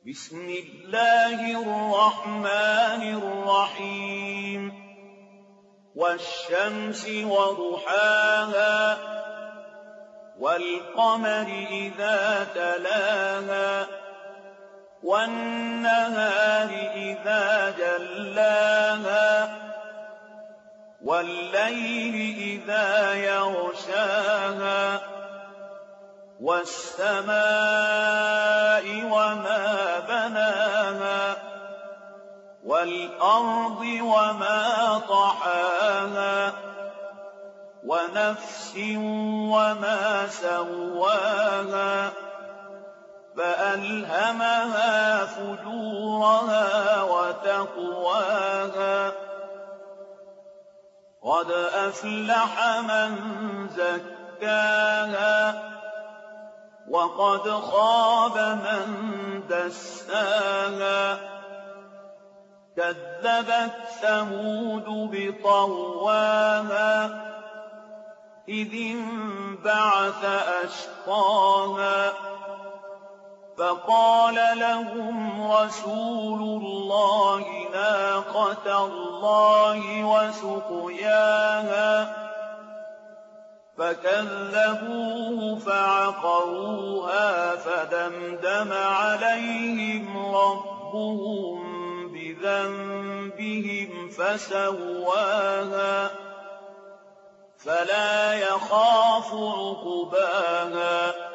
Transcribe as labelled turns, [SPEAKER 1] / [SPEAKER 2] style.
[SPEAKER 1] بسم الله الرحمن الرحيم والشمس وضحاها والقمر إذا تلاها والنهار إذا جلاها والليل إذا يغشاها والسماء وما بناها والأرض وما طحاها ونفس وما سواها فألهمها فجورها وتقواها قد أفلح من زكاها وقد خاب من دساها كذبت ثمود بطغواها إذ انبعث أشقاها فقال لهم رسول الله ناقة الله وسقياها فكذبوه فعقروها فدمدم عليهم ربهم بذنبهم فسواها فلا يخاف عقباها